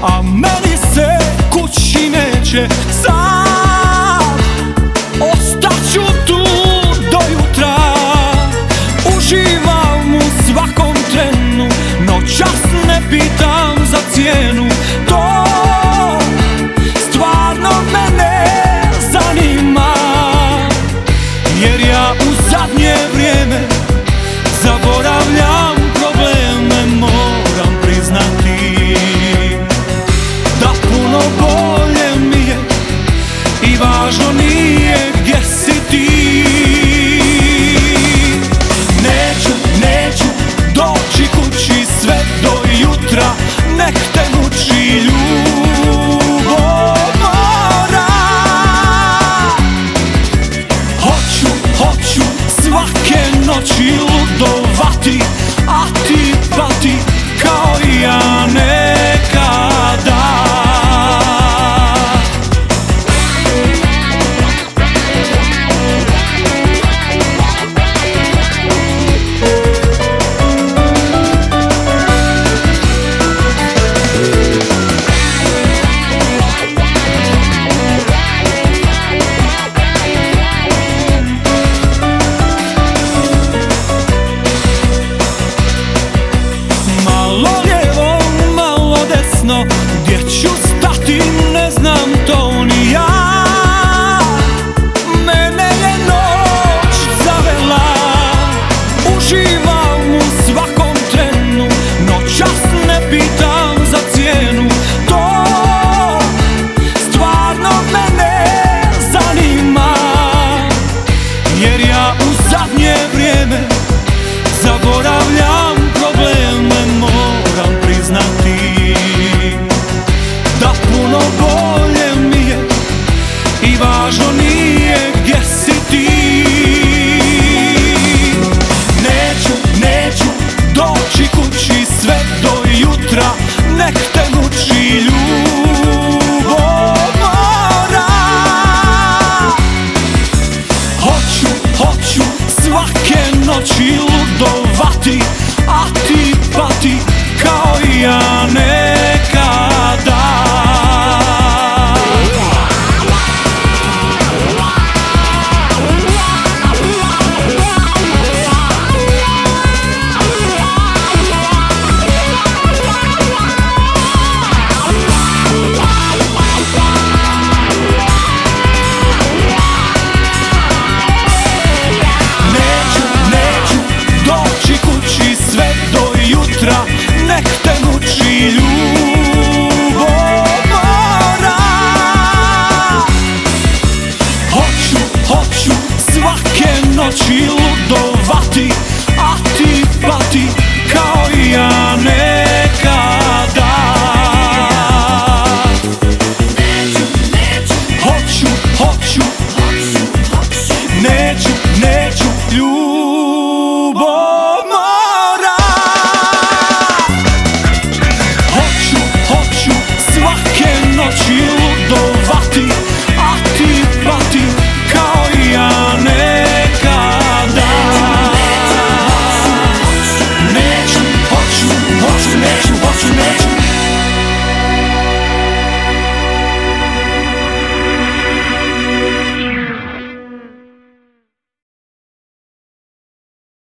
a meni se kući neće. Sam ostaću tu do jutra, uživam u svakom trenu, noćas ne pitam za cijenu. To stvarno mene zanima, jer ja u zadnje vrijeme zaboravljam probleme, moram priznati da puno bolje mi je i važno nije gdje si ti. Neću doći kući sve do jutra, nek te muči ljubomora. Hoću svake noći ludovati, a ti pati kao i ja nekada. Gdje ću stati ne znam to ni ja. Mene je noć zavela, uživam u svakom trenu, noćas ne pitam za cijenu. To stvarno mene zanima, jer ja u zadnje vrijeme zaboravljam probleme, moram priznati da puno bolje